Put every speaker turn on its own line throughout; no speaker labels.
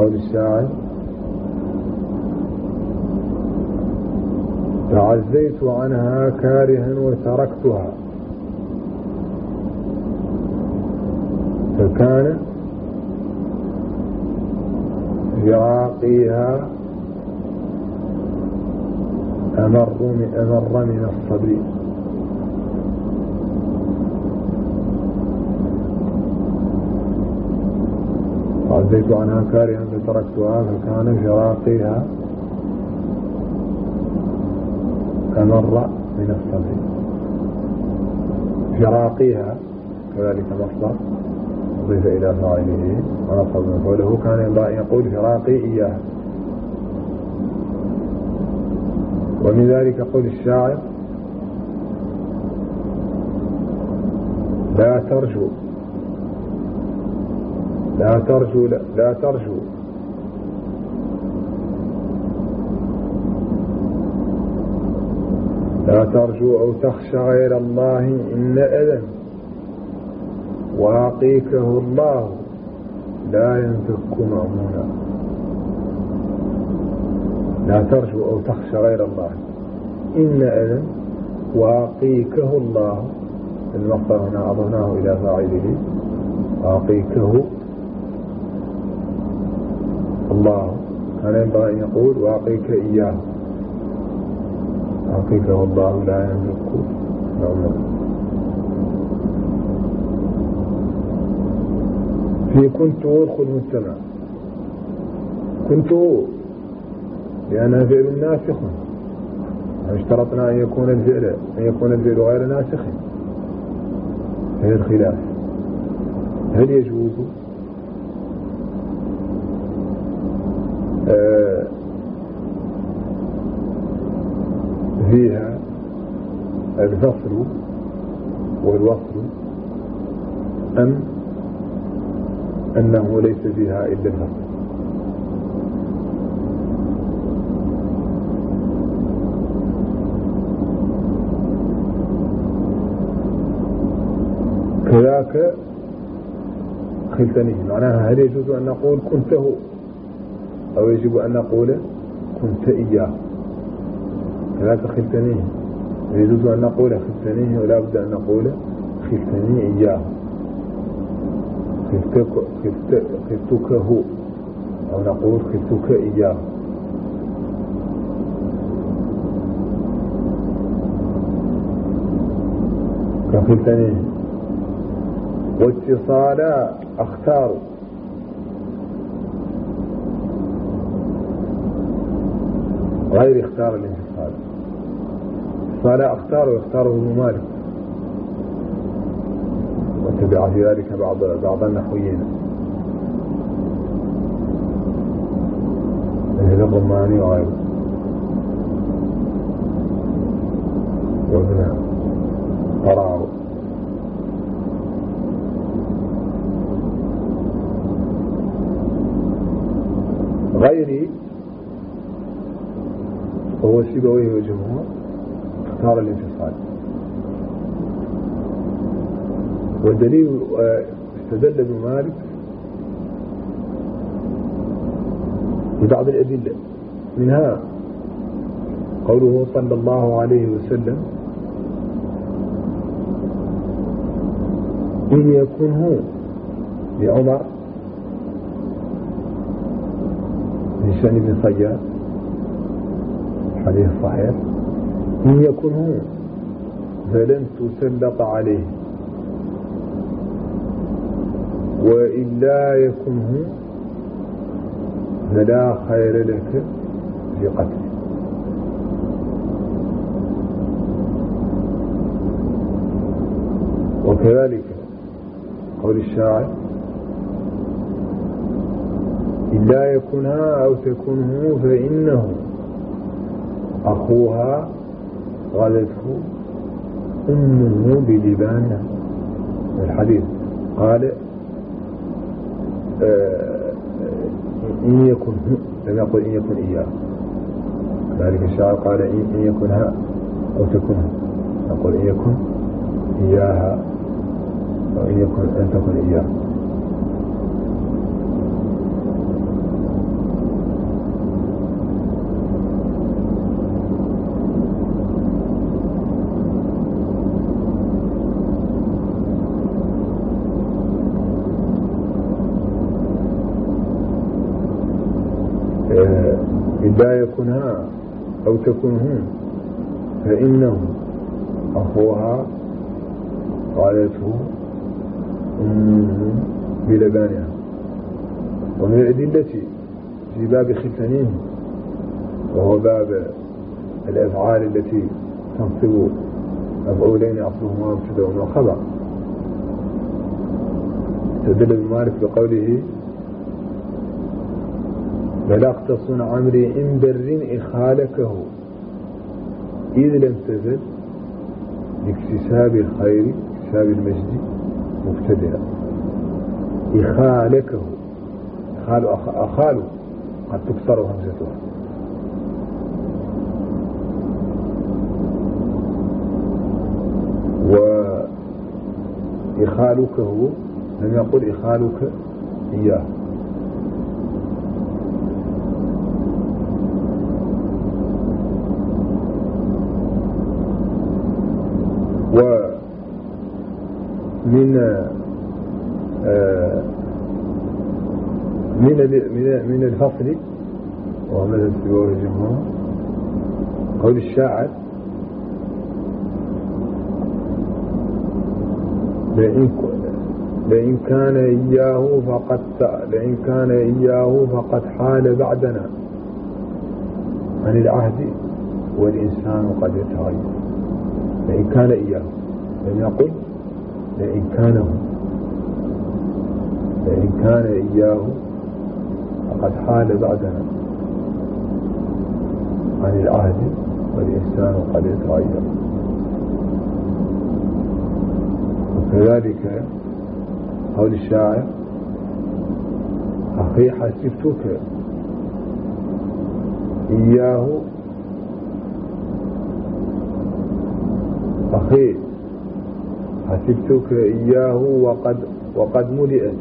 قول الشاعر تعزيت عنها كارها وتركتها فكان فراقها أمر من الصبي. تعزيت عنها كارها فتركتها فكان فراقها أمر من الصبي. فراقها كذلك مصدر أضيف إلى فاعله ونصب مفعوله، كان ينبغي أن يقول فراقي إياه. ومن ذلك قول الشاعر لا ترجو لا ترجو لا ترجو لا ترجو أو تخشى غير الله إن أذن واقيكه الله لا ينفك مأمونا. لا ترجو أو تخشى غير الله إن أذن واقيكه الله. المصدر هنا أضفناه إلى فاعله واقيكه الله، كان ينبغي أن يقول واقيك إياه. واقيكه الله لا ينفك مأمونا. في كنت أدخل المجتمع. كنت لأنها فعل ناسخ، اشترطنا أن يكون الفعل غير ناسخ. هذا الخلاف، هل يجوز فيها الفصل والوصل أم أنه ليس فيها إلا الفصل؟ كذاك خلتنيه، معناها هل يجوز أن نقول كنته أو يجب أن نقول كنت إياه؟ كذاك خلتنيه، يجوز أن نقول خلتنيه ولا بد أن نقول خلتني إياه. خلتكه أو نقول خلتك إياه. كخلتنيه. واتصالا أختار، غير اختار الانفصال. اتصالا أختار ويختاره ابن مالك، وتبع في ذلك بعض النحويين مثل الرماني وغيره وابن قرار. غيري هو سيبويه والجمهور اختار الانفصال. والدليل استدل ابن مالك ببعض الأدلة، منها قوله صلى الله عليه وسلم إن يكن هو لعمر هشام بن صياد حديث صحيح، إن يكن هو فلن تسلط عليه وإن لا يكن هو فلا خير لك في قتله. وكذلك قول الشاعر إن لا يكنها أو تكنه فإنه أخوها غلته أمه بلبانها. الحديث قال إن يكن، لم يقل إن يكن إياه. ذلك الشاعر قال إن يكنها أو تكنها، نقول إن يكن إياها أو إن يكن أن تكن إياه. إذا يكون ها أو تكون هم فإنه أخوها قالته بلبانها. ومن الأدلة في باب ختنه وهو باب الأفعال التي تنصب مفعولين أصلهما مبتدأ وخبر استدل ابن مالك بقوله بلغت صنع عمري إن بر إخالكه إذ لم تزل لاكتساب الخير اكتساب المجد مبتدئا. إخالكه أخال قد تكسر همزتها وإخالكه لم يقل إخالك إياه. ومن من الفصل وماذا سواه الجمهور قول الشاعر لئن كان إياه فقد حال بعدنا عن العهد والإنسان قد يتغير. لئن كان إياه لم يقل لئن كان إياه فقد حال بعدنا عن العهد والإنسان قد يتغير. وكذلك قول الشاعر أخي حسبتك إياه أخي حسبتك إياه وقد ملئت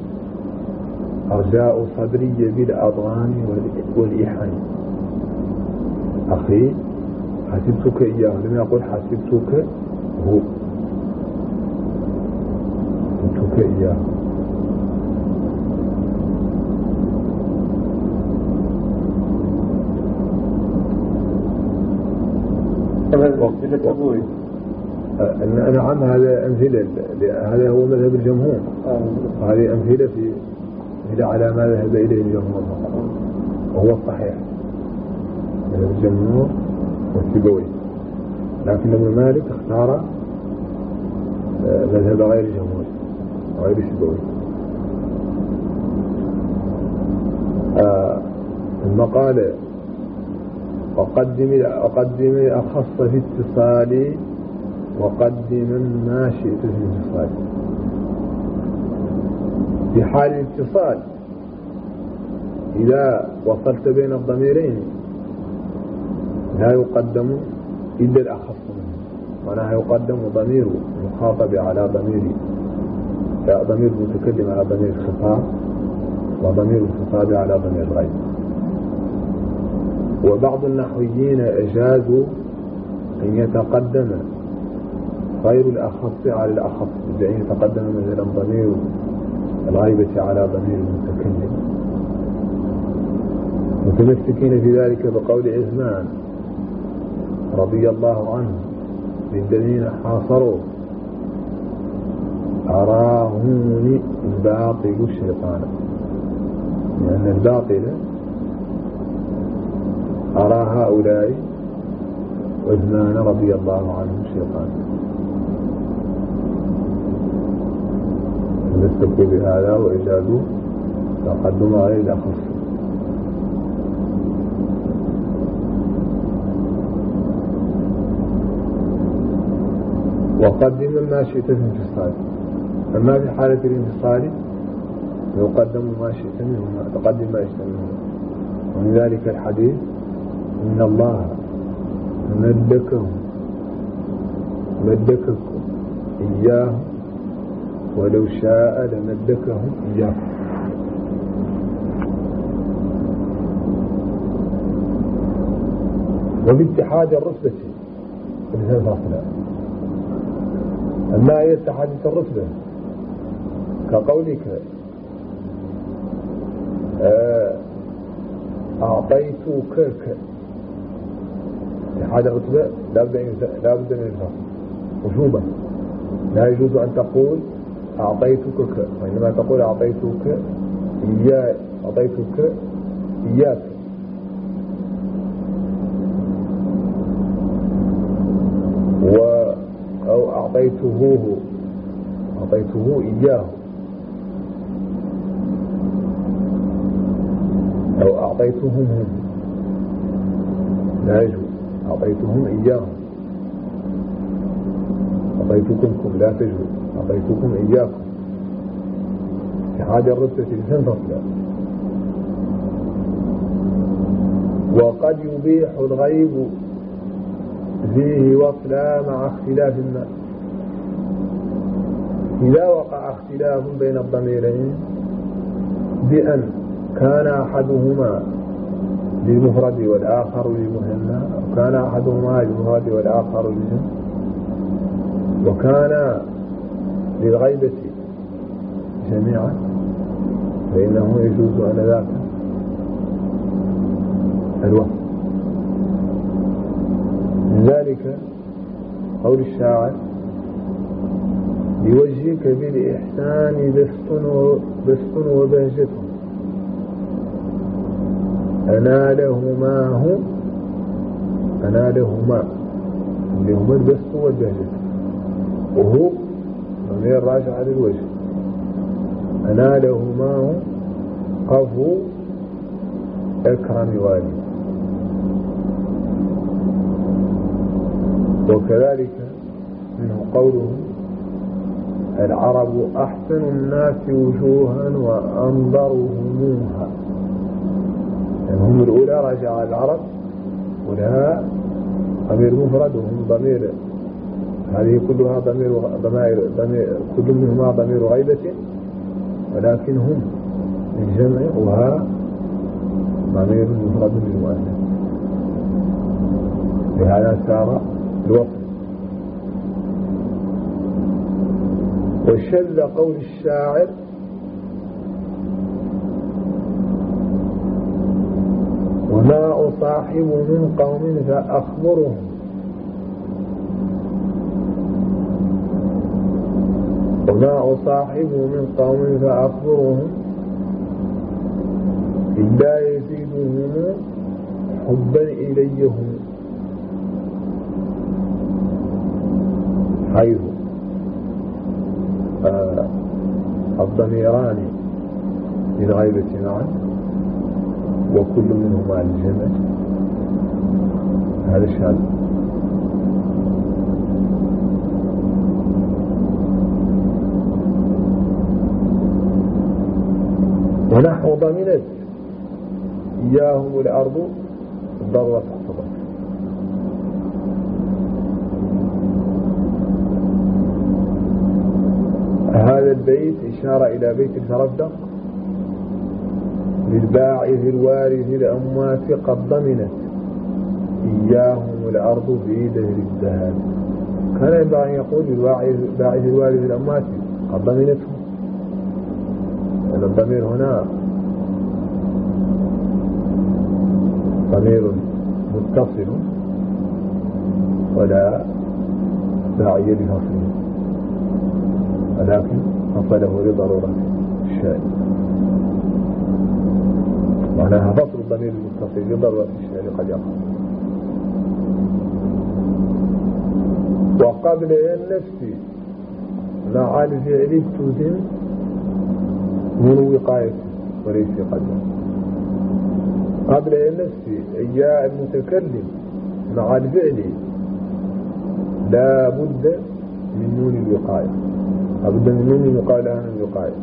أرجاء صدري بالأضغان والإحن. أخي حسبتك إياه لم يقل حسبتك هو حسبتك إياه. نعم هذا أمثلة هذا هو مذهب الجمهور. هذه أمثلة في على ما ذهب إليه الجمهور وهو الصحيح مذهب الجمهور والسيبوي. لكن ابن مالك اختار مذهب غير الجمهور غير السيبوي. ثم قال أقدم الأخص في اتصالي وقدم ما شئت في الاتصال. في حال الاتصال إذا وصلت بين الضميرين لا يقدم إلا الأخص منه، ولا يقدم ضمير المخاطب على ضمير المتكلم على ضمير الخطاب وضمير الخطاب على ضمير الغيب. وبعض النحويين أجازوا أن يتقدم غير الأخص على الأخص، بأن يتقدم مثلا ضمير الغيبة على ضمير المتكلم، متمسكين في ذلك بقول عثمان رضي الله عنه للذين حاصروا أراهن الباطل الشيطان، لأن الباطل أرى هؤلاء عثمان رضي الله عنه الشيطان. نستكوا بهذا وإجازوا تقدم غير الأخص. وقدم ما شئت في الانفصال. أما في حالة الانفصال يقدم ما شئت منه، تقدم ما شئت منه. ومن ذلك الحديث إن الله مدككم إياه ولو شاء لمدكهم إياه. وباتحاد الرتبة مثل فاصلة. أما هي اتحاد الرتبة كقولك أعطيتك هذا رتبة لا بد من الفصل وجوبا. لا يجوز أن تقول أعطيتك، وإنما تقول أعطيتك إياك. أو أعطيته إياه، أو أعطيتهم هم، لا يجوز. أعطيتهم إياهم، أعطيتكم لا تجوز، أعطيتكم إياكم. في هذه الرتبة تنفصل. وقد يبيح الغيب فيه وصلا مع اختلاف ما. إذا وقع اختلاف بين الضميرين بأن كان أحدهما للمفرد والآخر للمثنى، وكان أحدهما للمفرد والآخر للجمع، وكان للغيبة جميعا، فإنه يجوز أن ذاك الوصف. من ذلك قول الشاعر: لوجهك بالإحسان بسط وبهجة أنالهما اللي هما البسط والبهجة، وهو ضمير راجع على الوجه. أنالهما قفو أكرم والي. وكذلك منه قوله: العرب أحسن الناس وجوها وأنظرهموها. يعني هم الأولى راجع على العرب، ولها ضمير مفرد وهم ضمير، هذه كلها ضمير كل منهما ضمير غيبة، ولكن هم للجمع وها ضمير مفرد للمؤنث، لهذا سار الوصف. وشل قول الشاعر: وما أصاحب من قوم فأخبرهم. وما أصاحب من قوم فأخبرهم إلا يزيدهم حبا إليهم، حيث الضميران للغيبة معا وكل منهما للجمع، هذا الشاذ. ونحو ضمنت إياهم الأرض ضرة اقتضت. هذا البيت إشارة إلى بيت الفردق للباعث الوارث الأموات قد ضمنت إياهم الأرض في دهر الذهب. كان ينبغي أن يقول للباعث الوارث الأموات قد ضمنتهم. الضمير هنا ضمير متصل ولا داعي لفصله، ولكن فصله لضرورة الشأن. معناها فصل الضمير المتصل لضرورة الشأن قد يقع. وقبل النفس مع الفعل تزن من وقاية وليس قدر. قبل النفس إياء المتكلم مع الفعل لا بد من نون الوقاية، لابد من نون الوقاية لها من الوقاية.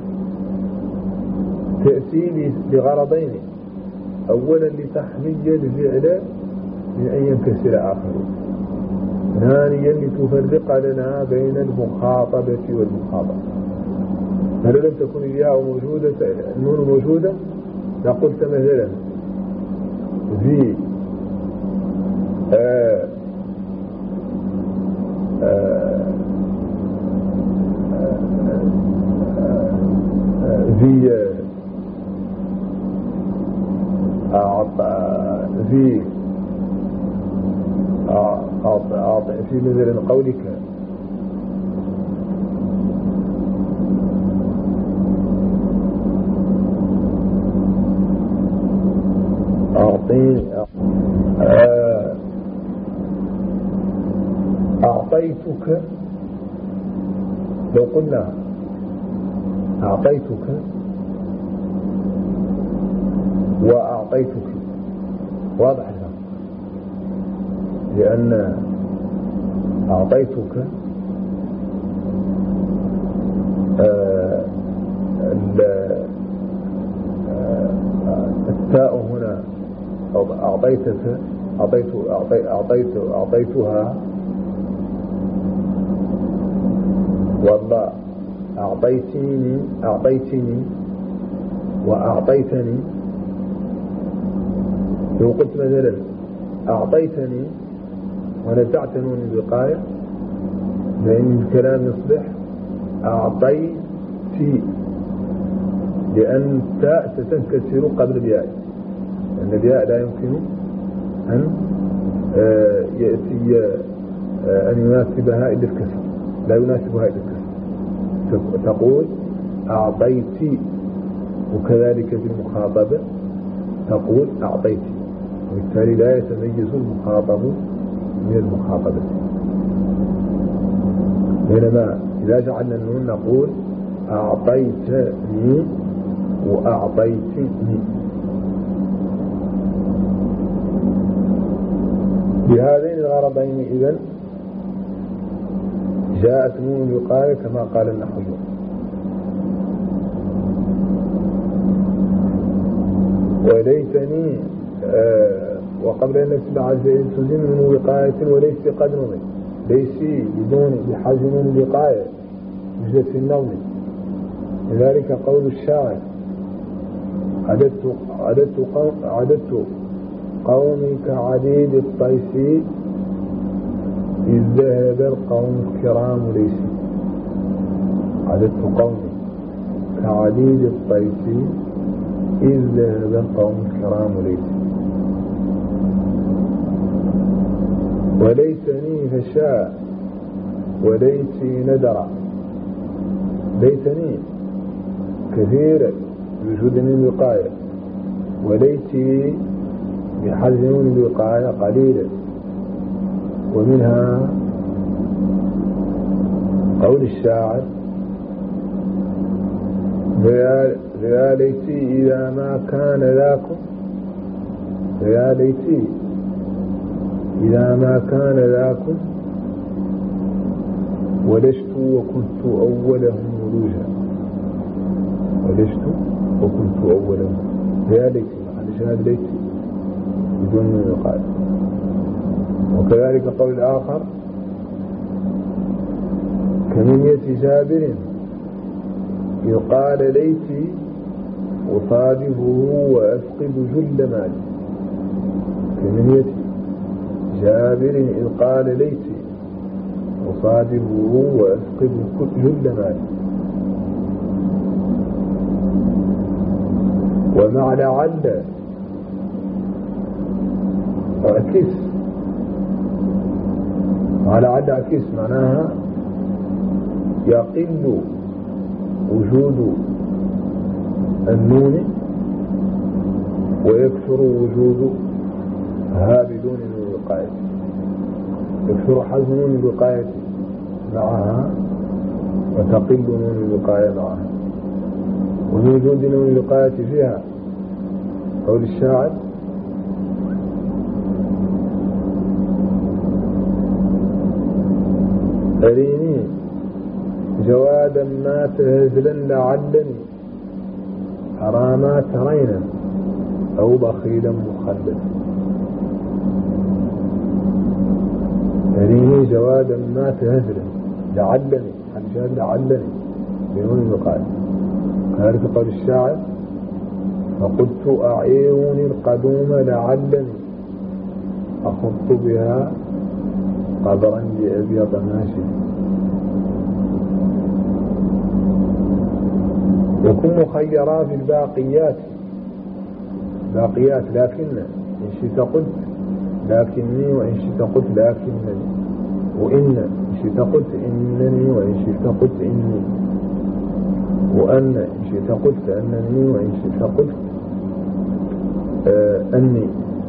تأتي لغرضين: أولا لتحمي الفعل من أن ينكسر آخره، ثانيا لتفرق لنا بين المخاطبة والمخاطبة. فلو لم تكن الياء موجودة النون موجودة لقلت مثلا ذي في مثل قولك أعطيتك، لو قلنا أعطيتك وأعطيتك واضح الفرق، لأن أعطيتك التاء هنا أعطيتك أعطيتها، والله أعطيتني وأعطيتني. لو قلت مثلا أعطيتني ونزعت نون الوقاية فإن الكلام يصبح أعطيتي، لأن التاء ستنكسر قبل الياء، لأن الياء لا يمكن أن يأتي أن يناسبها إلا الكسر، لا يناسبها إلا الكسر، تقول أعطيتي. وكذلك في المخاطبة تقول أعطيتي، وبالتالي لا يتميز المخاطب من المخاطبة. بينما إذا جعلنا النون نقول أعطيتني وأعطيتني. بهذين الغرضين إذن جاءت نون الوقاية كما قال النحويون. وليتني وقبل أن نكتب على تزن من وقاية وليس قد نظم، ليس بدون بحجم نون الوقاية يوجد في النوم. لذلك قول الشاعر عددت قومي كعديد الطيس إذ ذهب القوم الكرام ليس. عددت قومي كعديد الطيس إذ ذهب القوم الكرام ليس. وليتني فشاء وليتي ندرا. ليتني كثيرا بوجود الوقاية، وليتي بحذف الوقاية قليلا. ومنها قول الشاعر يا ليتي إذا ما كان ذاكم، يا ليتي إذا ما كان ذاكم ولشت وكنت أولهم ولوجا. ولشت وكنت أولهم، يا ليتي محل شاهد ليتي بدون يقال. وكذلك قول الآخر كمنية جابر يقال ليتي أصادفه وأفقد جل مالي. كمنية جابر إذ قال ليتي أصادفه وأفقد جل مالي. ومع لعل عكس، على عد عكس معناها يقل وجود النون ويكثر وجود ها بدون نون الوقاية. يكثر حذف نون الوقاية معها وتقل نون الوقاية معها. ومن وجود نون الوقاية فيها قول الشاعر أريني جوادا ما تهزلا لعلني أرى ما ترينا أو بخيلا مخلدا. أريني جوادا ما تهزلا لعلني، حجان لعلني بنون الوقاية. كذلك قول الشاعر فقلت أعيرني القدوم لعلني أخط بها قبرا لأبيض ماشي. وكن مخيرا في الباقيات باقيات لكن إن شئت قلت لكني وإن شئت قلت لكنني، وإن شئت قلت إنني وإن شئت قلت إني، وأن إن شئت قلت أنني وإن شئت قلت أني.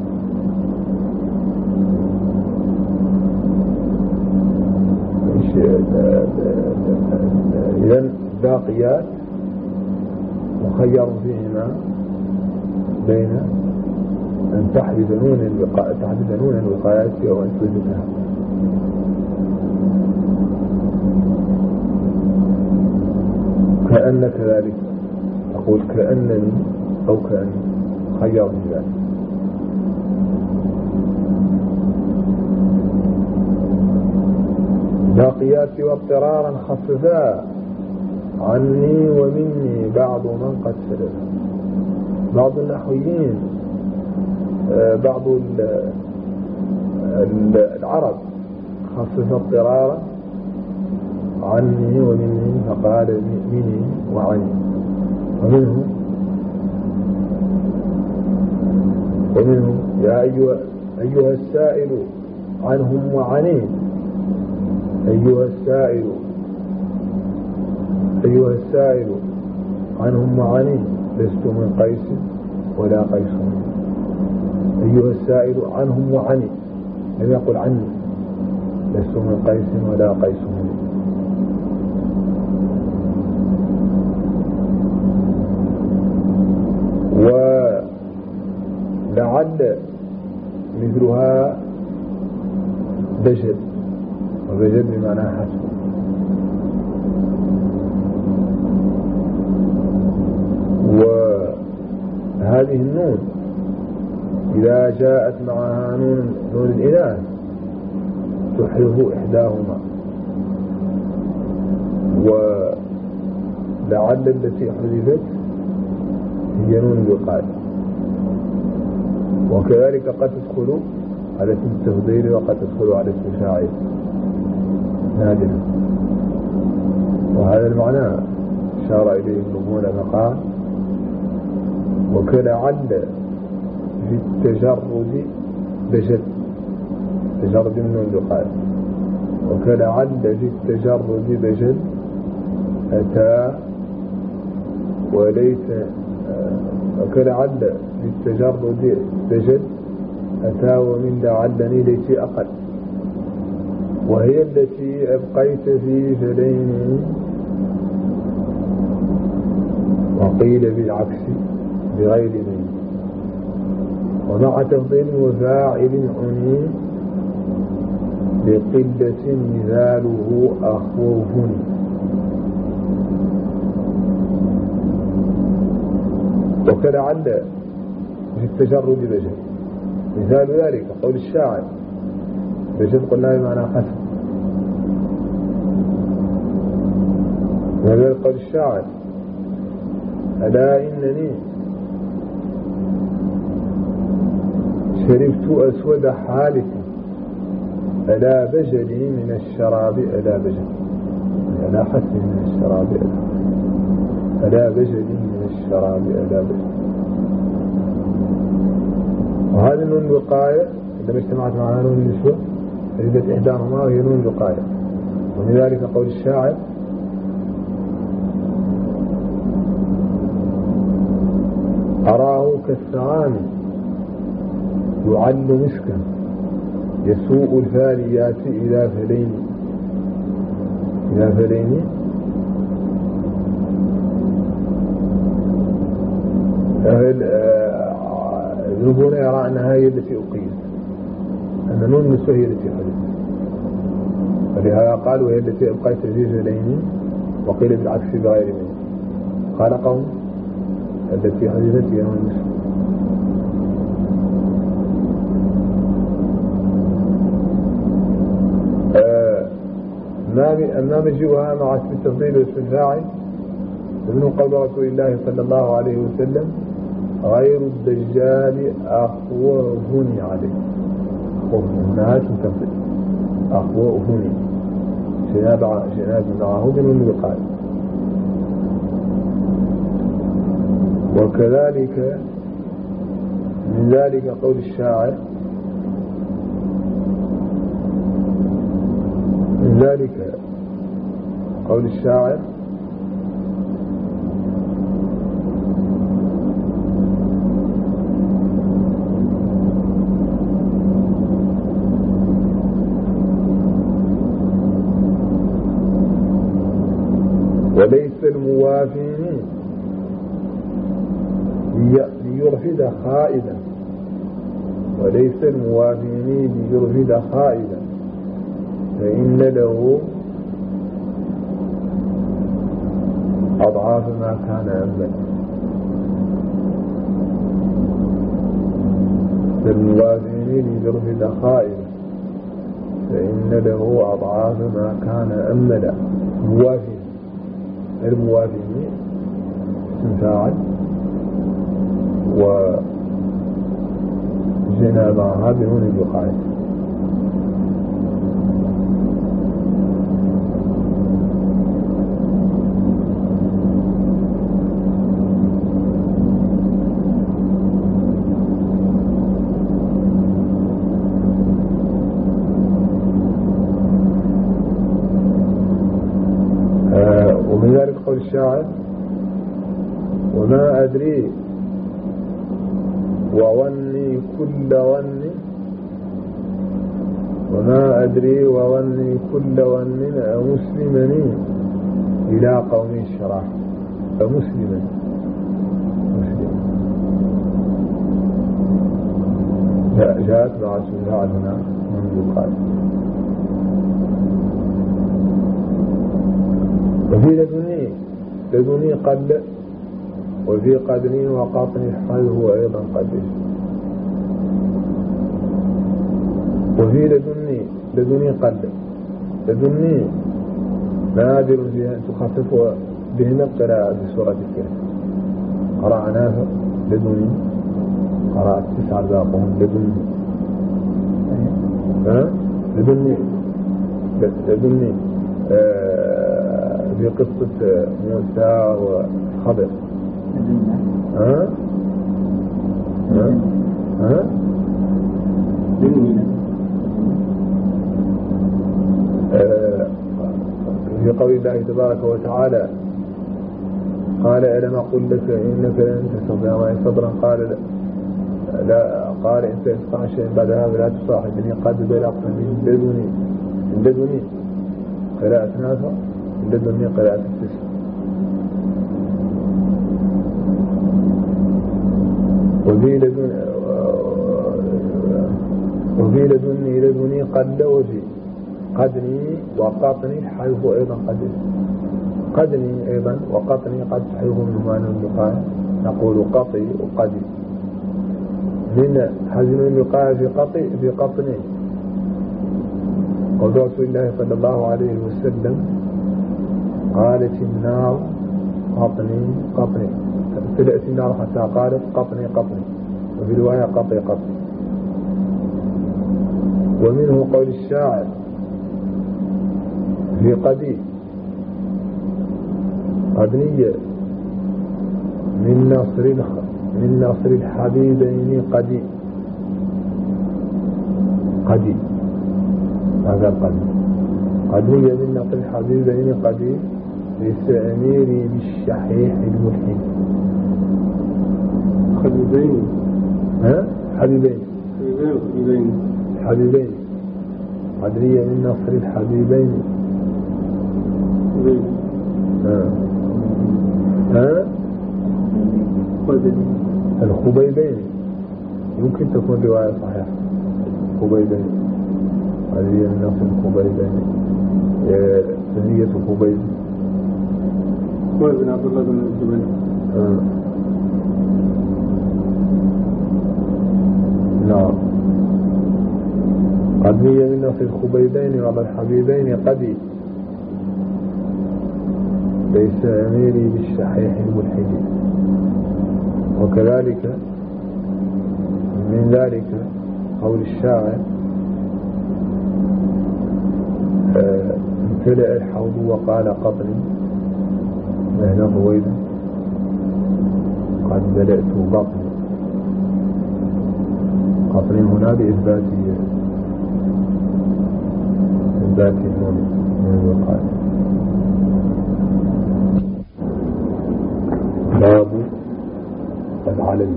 إذن باقيات مخير فيهما بين أن تحدث نون الوقاية وأن تثبتها. كأن كذلك أقول كأنني أو كأني خير في ذلك. باقيات واضطرارا خففا عني ومني بعض من قد سلف. بعض النحويين بعض العرب خفف اضطرارا عني ومني فقال مني وعني، ومنه يا أيها السائل عنهم وعني، أيها السائل عنهم وعني، لست من قيس ولا قيس مني. أيها السائل عنهم وعني، لم يقل عني، لست من قيس ولا قيس مني. ولعل مثلها بجد، وبجد بمعنى حسب. وهذه النون إذا جاءت معها نون الإناث تحذف إحداهما، ولعل التي حذفت هي نون الوقاية. وكذلك قد تدخل على اسم التفضيل وقد تدخل على اسم فاعل نادرا. وهذا المعنى أشار إليه ابن بونة فقال وكلعل في التجرد بجد، تجرد من الوقاية، وكلعل في التجرد بجد أتى وليس، وكلعل في التجرد بجد أتى ومن لعلني ليس أقل، وهي التي أبقيت في فلين، وقيل بالعكس بغير مين، ومع تفضيل وفاعل عني بقلة مثاله أخوفني. وكلعل في التجرد بجد، مثال ذلك قول الشاعر بجد قلنا بمعنى حسن، وذلك قول الشاعر ألا إنني شربت أسود حالك ألا بجلي من الشراب ألا بجلي، ألا حسن من الشراب ألا بجلي من الشراب ألا بجلي. وهذه النون الوقاية عندما اجتمعت معها نون النسوة فجدت إحداهما وهي نون الوقاية. ومن ذلك قول الشاعر أراه كالثعام يعل مسكا يسوء الفاليات إلى فلين، إلى فلين ابن يرى أنها هي التي أقيت، أن نون النسوة هي التي حدثت، ولهذا قال وهي التي أبقيت في فلين، وقيل بالعكس بغير منه. قال قوم التي حدثت هي نون النسوة. أما مجيئها مع اسم التفضيل واسم الفاعل فمن قول رسول الله صلى الله عليه وسلم غير الدجال أخوفني عليه. هنا اسم التفضيل أخوفني شناب معه من الوقاية. وكذلك من ذلك قول الشاعر وليس الموافين ليرفد خائدا، وليس الموافين ليرفد خائدا، فإن له أضعاف ما كان أملا. الموافين ليرفد خائدا فإن له أضعاف ما كان أملا. موافين، الموافين اسم فاعل وجنا معها بنون الوقاية. ومن ذلك قول الشاعر وما أدري وظني كل ظن، وما أدري وظني كل ظن أمسلمني إلى قوم الشراح. أمسلمني مسلم جاءت مع سنة هنا من يقال. وفي لدني قد، وفي قدري وقطني حذف أيضا قدر. وفي لدني قد، لدني نادر فيها تخفف بهن القراءة في سورة الكهف. قرأ نافع لدني، قرأت 9 باقون لدني. لدني في قصة موسى وخضر. في قول الله تبارك وتعالى قال ألم أقل لك إنك لن تستطيع معي صبرا، قال لا، قال إن تستطيع شيئا بعد هذا لا تصاحبني قد بلغت من لدني قراءة نافع، لدني قراءة 9. وفي لدني قد، وفي قدني وقطني حذف أيضا قدر. قدني أيضا وقطني قد حذف من معنى الوقاية، نقول قطي وقدي. من حذف الوقاية في قطني قول رسول الله صلى الله عليه وسلم قالت النار قطني، ابتدأت النار حتى قالت قطني، وفي رواية قطي. ومنه قول الشاعر في قدي قدنية من نصر الحبيبين قدي هذا قدنية من نصر الحبيبين قدي ليس أميري بالشحيح الملحد. حبيبين قدرية من نصر الحبيبين. الخبيبين يمكن تكون رواية صحيحة. خبيبين قدرية من نصر الخبيبين، ثنية خبيب
بن عبد الله بن الزبير.
نعم. قدنية من نصر الخبيبين وعلى الحبيبين قدي ليس أميري بالشحيح الملحد. وكذلك من ذلك قول الشاعر امتلأ الحوض وقال قطني مهلا رويدا قد ملأت بطني. قطر هنا بإثبات النون من الوقاية. باب العلم.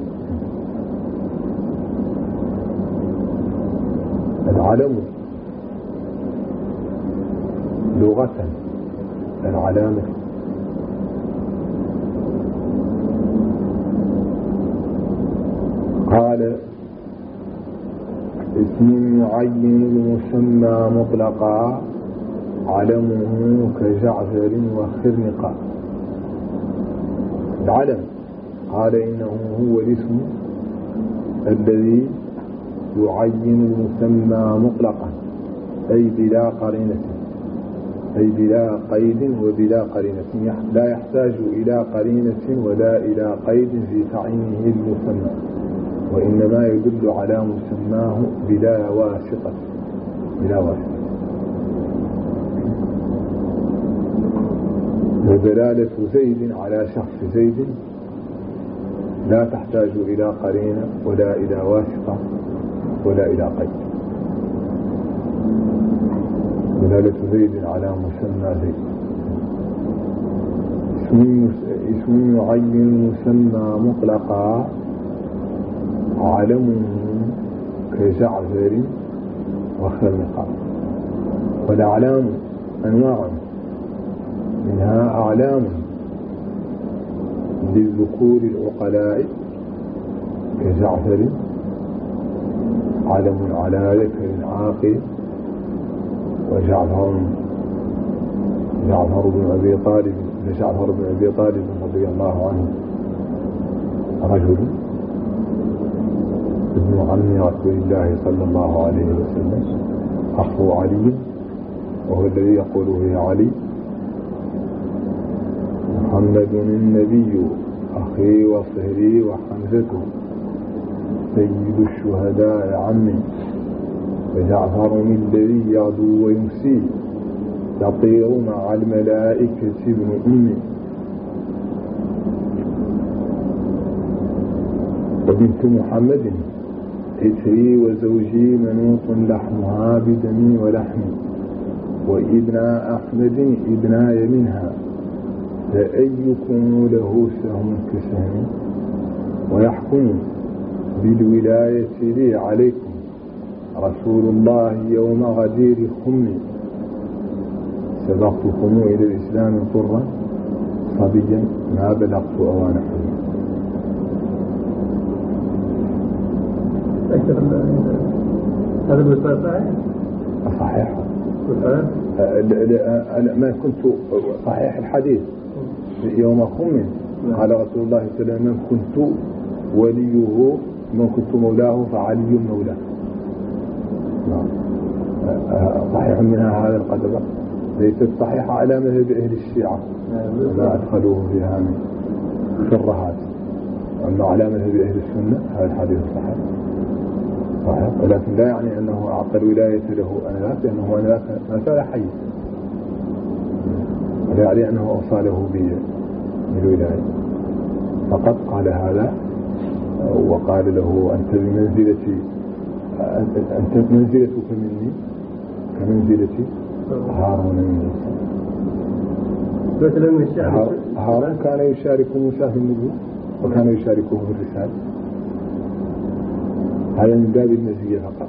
العلم لغة العلامة، قال اسم يعين المسمى مطلقا علمه كجعفر وخرنقا. العلم قال إنه هو الاسم الذي يعين المسمى مطلقا، أي بلا قرينة، أي بلا قيد وبلا قرينة، لا يحتاج إلى قرينة ولا إلى قيد في تعيينه المسمى، وإنما يدل على مسماه بلا واسطة. ودلالة زيد على شخص زيد لا تحتاج إلى قرينة ولا إلى واسطة ولا إلى قيد. دلالة زيد على مسمى زيد. اسم يعين مسمى مطلقا علمه كجعفر وخرنقا. والأعلام أنواع، منها أعلام للذكور العقلاء كجعفر، علم على ذكر عاقل، وجعفر بن أبي طالب رضي الله عنه رجل ابن عم رسول الله صلى الله عليه وسلم، أخو علي، وهو الذي يقول به علي: محمد النبي أخي وصهري وحمزة سيد الشهداء عمي، وجعفر الذي يغدو ويمسي يطير مع الملائكة ابن أمي. وبنت محمد إثري وزوجي منوط لحمها بدمي ولحمي، وابن أحمد ابناي منها، فأيكم له سهم كسهمي، ويحكم بالولاية لي عليكم رسول الله يوم غدير خمي، سبقتكم إلى الإسلام طرا صبيا ما بلغت أوان حلمي.
هذا بالنسبة صحيح؟
صحيح. أنا ما كنت صحيح الحديث يوم خمن. قال رسول الله صلى الله عليه وسلم: من كنت وليه، من كنت مولاه فعلي مولاه. صحيح منها هذا القدر، ليست صحيحة على مذهب أهل الشيعة وما أدخلوه فيها من شرهات. أما على مذهب أهل السنة هذا الحديث صحيح، ولكن لا يعني أنه أعطى الولاية له أنذاك، لأنه أنذاك ما زال حي، ولا يعني أنه أوصاله بالولاية، فقط قال هذا وقال له: أنت بمنزلتي، أنت منزلتك مني كمنزلتي هارون من موسى. هارون كان يشارك موسى في النبوة وكان يشاركه في الرسالة، هذا من باب المزية فقط.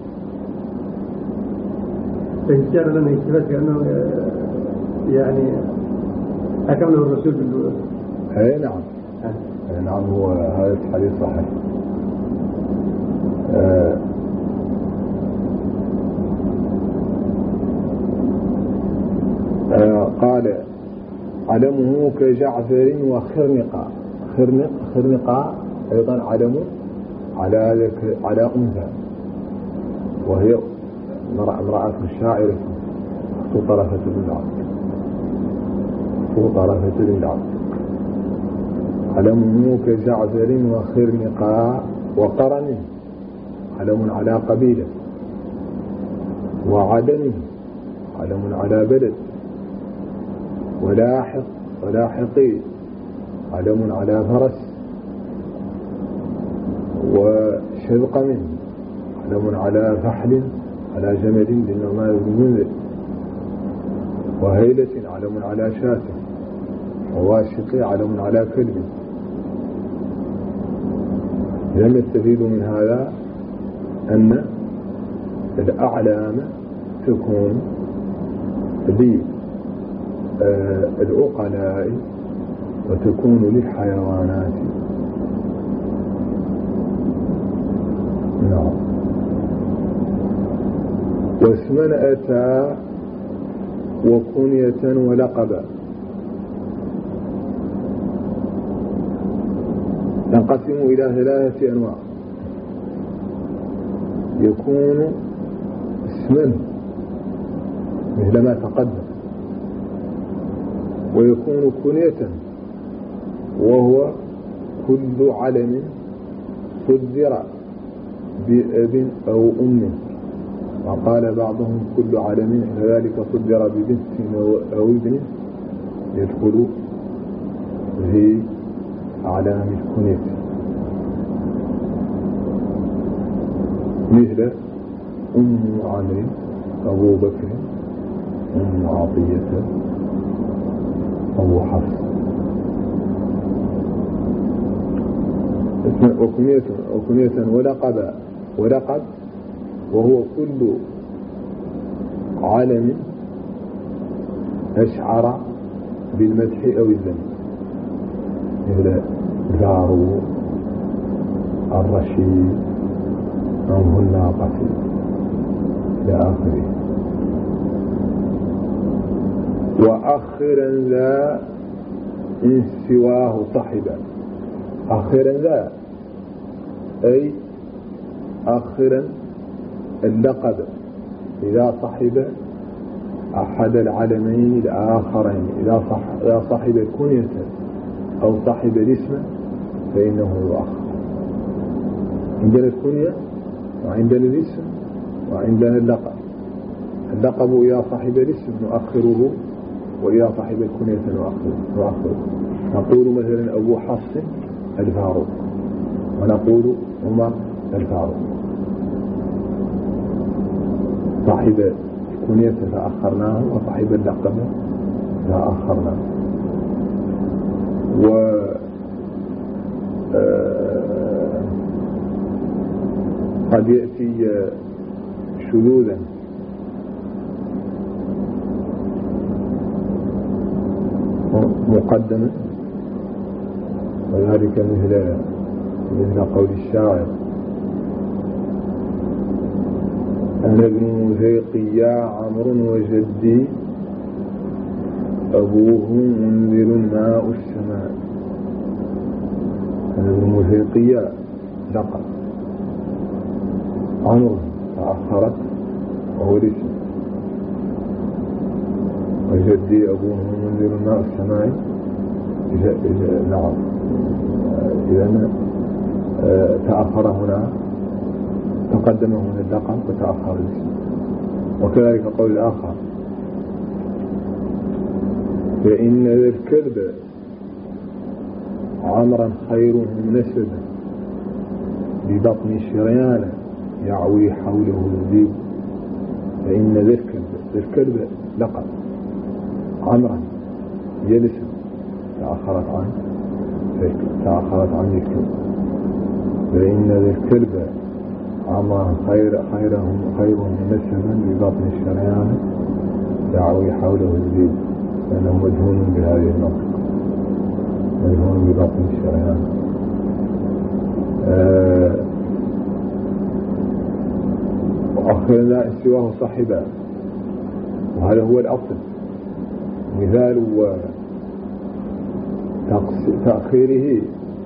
فالشعر لما يثبت كأنه يعني أكمله الرسول بالدولة.
أي نعم. نعم، هو هذا الحديث صحيح. قال: علمه كجعفر وخرنقا. خرنقا أيضا علم على أنثى، وهي امرأة شاعرة طرفة بن العبد. علمه كجعفر وخرنقا وقرن، علم على قبيلة، وعدن علم على بلد، ولاحقي علم على فرس، وشذقم علم على فحل على جمل للنعمان بن المنذر، وهيلة علم على شاة، وواشق علم على كلب. إذا نستفيد من هذا أن الأعلام تكون للعقلاء وتكون للحيوانات. نعم. واسما أتى وكنية ولقبا تنقسم إلى 3 أنواع. يكون اسما مثل ما تقدم، ويكون كنية وهو كل علم صدر بأب أو أم، وقال بعضهم كل علم كذلك صدر ببنت أو ابن يدخل في أعلام الكنية، مثل أم عمرو، أبو بكر، أم عطية، أبو حفص. وكنية ولقب وهو كل علم أشعر بالمدح أو الذم، مثل زارو، الرشيد، أنه الناقة إلى آخره. وأخرا ذا إن سواه صحبا. أخرا ذا أي أخرا اللقب إذا صحب أحد العلمين الآخرين، إذا صحب كنية أو صحب الاسم فإنه يؤخر. عندنا الكنية وعندنا الاسم وعندنا اللقب. اللقب إذا صحب الاسم نؤخره، وإذا صحب الكنية نؤخره. نقول مثلا أبو حفص الفاروق، ونقول عمر الفاروق. صاحب الكنية فأخرناه، وصاحب اللقب فأخرناه. قد يأتي شذوذا مقدما، وذلك مثل قول الشاعر: أنا ابن مزيقيا عمرو وجدي أبوه منزل ماء السماء. أنا ابن مزيقيا لقب، عمرو تأخرت وهو الاسم، وجدي أبوه منزل ماء السماء. نعم، إذا تأخر هنا، تقدم هنا اللقب وتأخر الاسم. وكذلك قول الآخر: فإن ذا الكلب عمرا خيره نسبا ببطن شريان يعوي حوله الذيب. فإن ذا الكلب لقب، عمرا يلسب تأخرت عن الكلب. فإن ذا الكلب عمرا خيرهم نسبا ببطن الشريان يعوي حوله الذيب، لأنه مدهون بهذه المنطقة، مدهون ببطن الشريان. وأخرنا سواه صاحبا، وهذا هو الأصل. مثال تأخيره،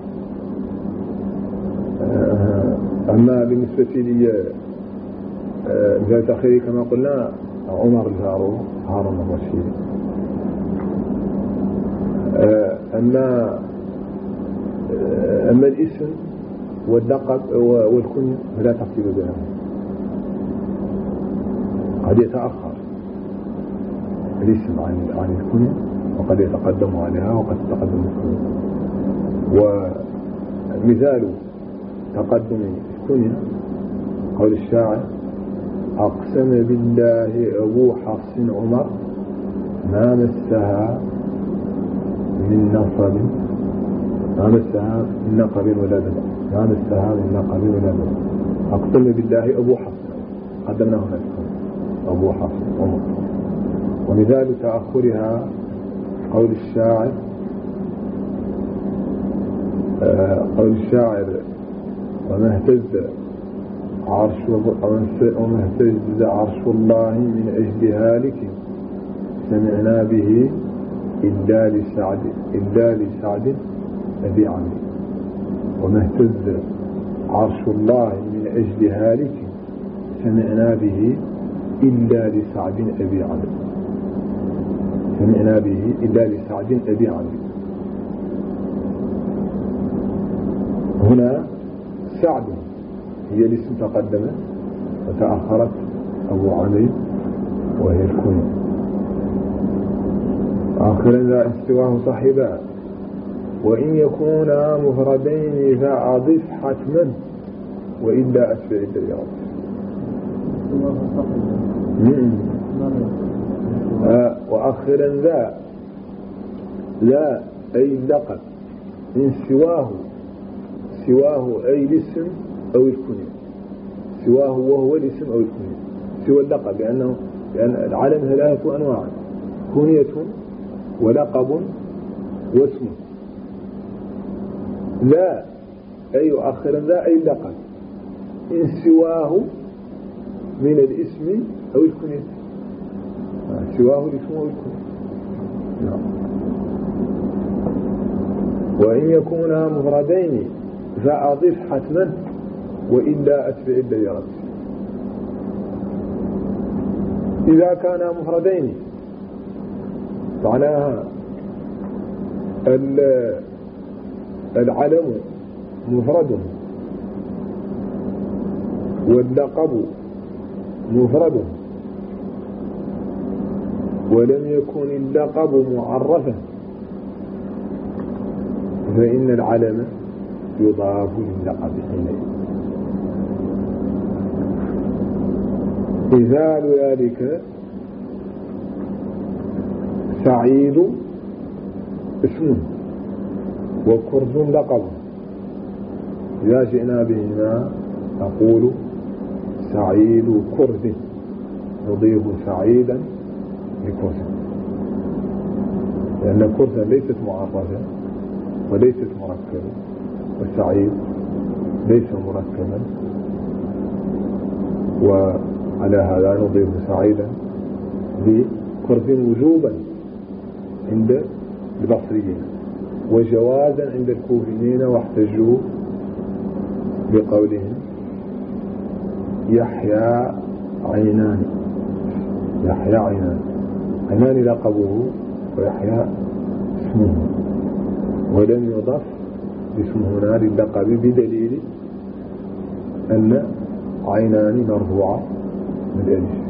أما بالنسبة لي مثال تأخيره كما قلنا عمر الفاروق، هارون الرشيد. أما الاسم واللقب والكنية فلا ترتيب بينهم، قد يتأخر الاسم عن الكنية، وقد يتقدم عليها وقد تتقدم الكنية. ومثال تقدم الكنية قول الشاعر أقسم بالله أبو حفص عمر ما مسها من نصب ما مسها من نقب ولا دم ما مسها من نقب ولا دم. أقسم بالله أبو حفص قدمنا هنا أبو حفص عمر. ومثال تأخرها قول الشاعر وما اهتز عرش الله من أجل هالك سمعنا به إلا لسعد أبي عمرو. وما اهتز عرش الله من أجل هالك سمعنا به إلا لسعد أبي عمرو. سمعنا به إلا لسعد أبي عمرو. هنا سعد هي الاسم تقدمت وتأخرت أبو عمرو وهي الكنية. آخرا ذا استواه صاحبا. وإن يكونا مفردين فأضف حتما وإلا أتبع الدرجات. وآخرا ذا أي اللقب إن سواه أي الاسم أو الكنية. سواه وهو الاسم أو الكنية. سوى اللقب لأن العلم ثلاثة أنواع كنية ولقب واسم. لا أي آخرا لا أي اللقب إن سواه من الاسم أو الكنية. سواه الاسم أو الكنية. نعم. وإن يكونا مفردين فأضف حتما وإلا أتبع الديرات. إذا كانا مفردين معناها العلم مفرد واللقب مفرد ولم يكن اللقب معرفا فإن العلم يضاف للقب حينئذ. مثال ذلك سعيد اسم وكرز لقب. إذا جئنا بهما نقول سعيد كرز نضيف سعيدا لكرز لأن كرزا ليست معرفة وليست مركبة والسعيد ليس مركبا وعلى هذا نضيف سعيدا لكرز وجوبا عند البصريين وجوازا عند الكوفيين واحتجوا بقولهم يحيى عينان عينان لقبه ويحيى اسمه ولم يضف اسم هنا للقب بدليل أن عينان مرفوعة بالألف.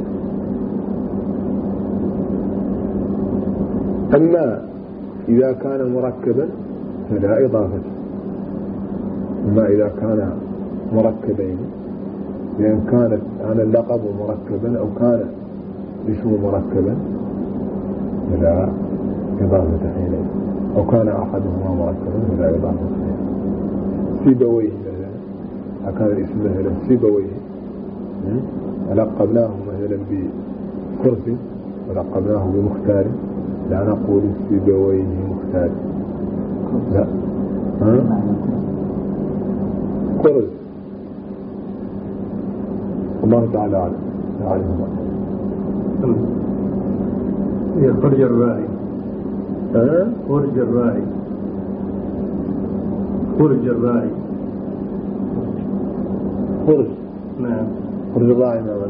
أما إذا كان مركبا فلا إضافة. أما إذا كان مركبين لأن كانت أنا اللقب مركبا أو كان اسمه مركبا فلا إضافة حينئذ أو كان أحدهما مركبا فلا إضافة حينئذ. سيبويه مثلا كان الاسم مثلا سيبويه لقبناه مثلا بكرسي ولقبناه بمختار لا نقول سيبويه مختار لا كرز. الله تعالى أعلم.
هي خرج الراعي خرج الراعي نعم
خرج الراعي ما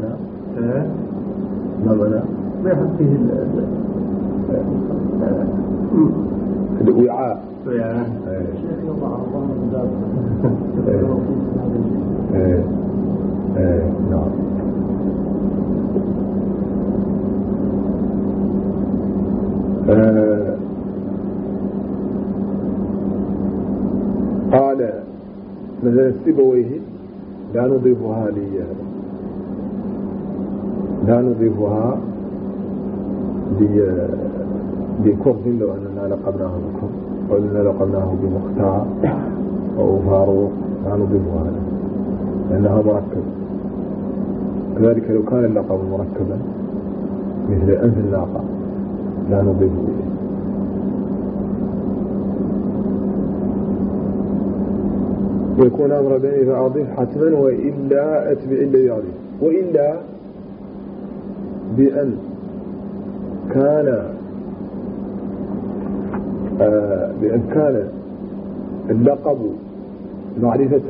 معناه
ما يحط فيه
الوعاء
الشيخ يضع
نعم. قال مثلا سيبويه لا نضيفها بكرد لو أننا لقبناه بكرد أو أننا لقبناه بمختار أو فاروق، لا نضيفها له لأنها مركبة. كذلك لو كان اللقب مركبا مثل أنف الناقة لا نضيف إليه. ويكون أمر بيني فأضيف حتما، وإلا أتبع الذي أضيف، وإلا بأن كان اللقب معرفة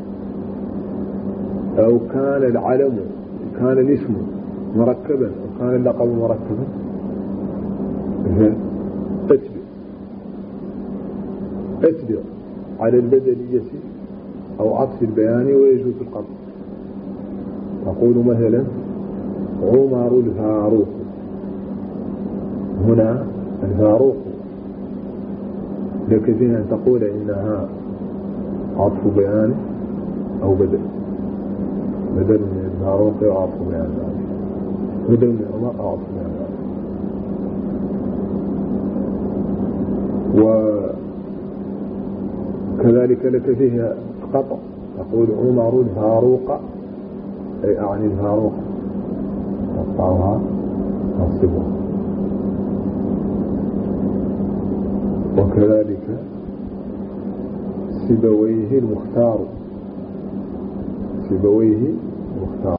أو كان العلم كان الاسم مركبا أو كان اللقب مركبا أتبع على البدلية أو عطف البيان ويجوز القطع. تقول مثلا عمر الفاروق، هنا الفاروق لك فيها أن تقول إنها عطف بيان أو بدل من الفاروق أو عطف بيان، بدل من عمر أو عطف بيان. وكذلك لك فيها قطع، تقول عمر الفاروق أي أعني الفاروق، تقطعها تصبها. وكذلك سيبويه المختار